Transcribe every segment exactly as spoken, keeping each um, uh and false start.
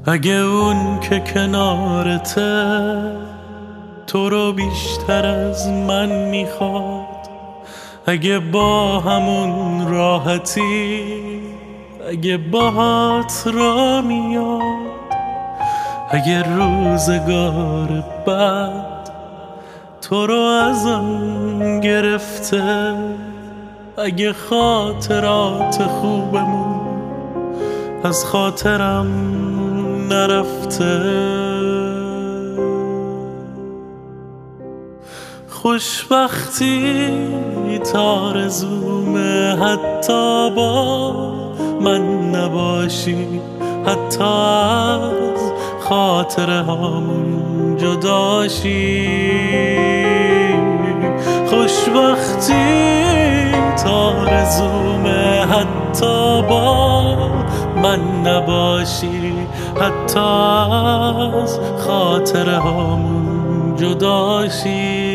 اگه اون که کنارته تو رو بیشتر از من میخواد، اگه با همون راحتی، اگه باهات را میاد، اگه روزگار بعد تو رو ازم گرفته، اگه خاطرات خوبمون از خاطرم نرفته، خوشبختی تارزومه حتی با من نباشی، حتی از خاطره هامون جداشی، خوشبختی تارزومه حتی با من نباشی، حتی از خاطره هامون جداشی.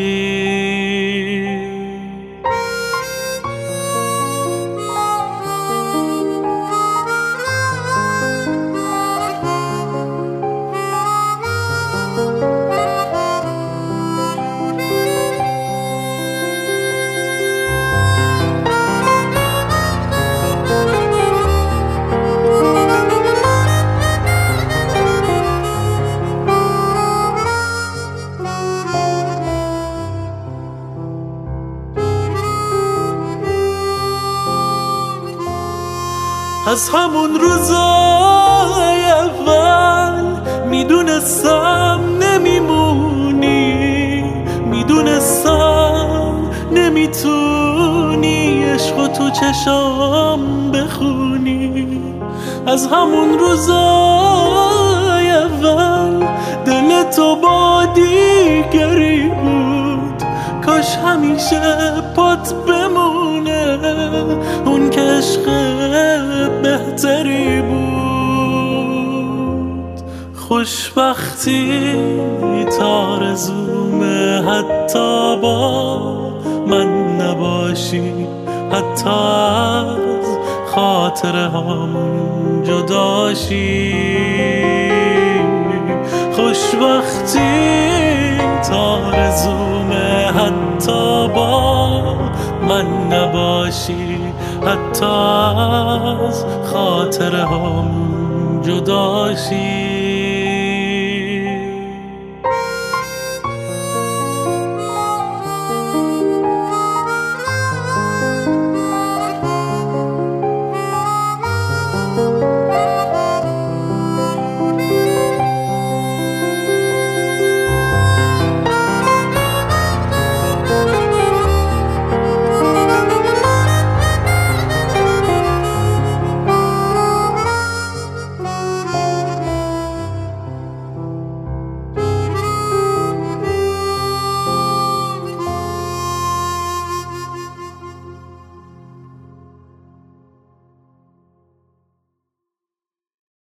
از همون روزای اول میدونستم نمیمونی، میدونستم نمیتونی عشق تو چشام بخونی، از همون روزای اول دل تو با دیگری بود، کاش همیشه پات بمونه اون که عشق بهتری بود، خوشبختی تارزومه حتی با من نباشی، حتی از خاطره هامون جداشی، خوشبختی تارزومه حتی با من نباشی، حتی از خاطره هامون جداشی.